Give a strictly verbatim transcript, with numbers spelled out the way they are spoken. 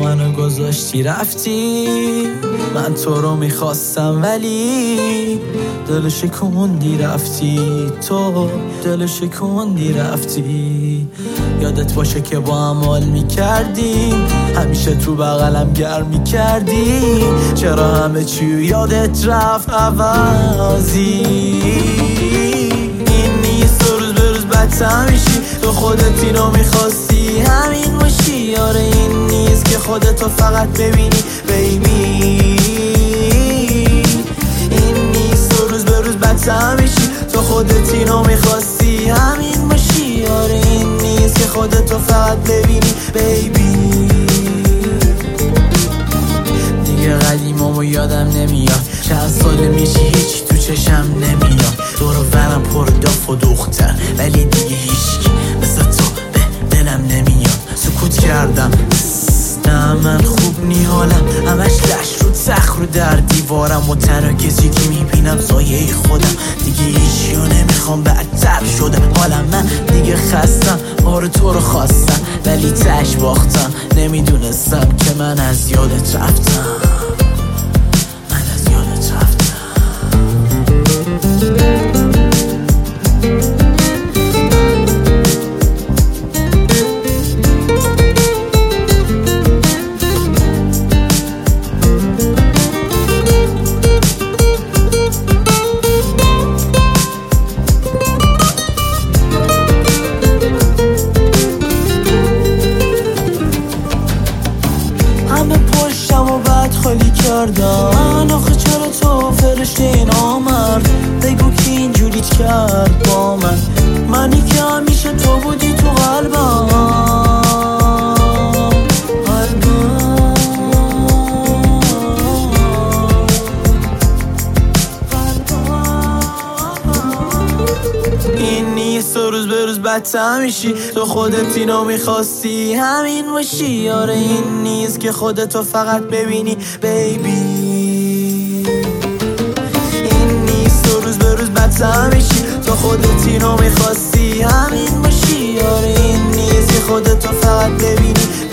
منو گذاشتی رفتی. من تو رو میخواستم ولی دل شکوندی رفتی. تو دل شکوندی رفتی. یادت باشه که با هم حال میکردیم، همیشه تو بغلم گرم میکردی. چرا همه چی یادت رفت عوضی؟ این نیست تو روز به روز بدتر میشی. تو خودت اینو میخواستی همین باشی. آره این نیست که خودتو فقط ببینی بیبی. این نیست تو روز به روز بدتر میشی. تو خودت اینو میخواستی همین باشی. آره این نیست که خودتو فقط ببینی بیبی. دیگه قدیمامو یادم نمیاد، چند سال میشی هیچ تو چشم نمیاد. دور و برم پر داف و دختر ولی دیگه هیچکی مثل تو به دلم نمیاد. سکوت کردم نه من خوب نی حالم، همش لش رو تخت رو در دیوارم و تنها کسی که میبینم سایه خودم. دیگه هیچیو نمیخوام بدتر شده حالم. من دیگه خستم آره تو رو خواستم ولی تش باختم. نمیدونستم که من از یادت رفتم. من از یادت رفتم. همه پشتم و بعد خالی کردن. آخه چرا تو فرشته این آمد؟ بگو کی اینجوریت کرد با من؟ منی که همیشه تو بودی تو قلبم. قلبم این نیست تو روز به روز بدتر میشی. تو خودت اینو میخواستی همین باشی. آره این نیست که خودتو فقط ببینی بیبی. این نیست تو روز به روز بدتر میشی. تو خودت اینو میخواستی همین باشی. آره این نیست که خودتو فقط ببینی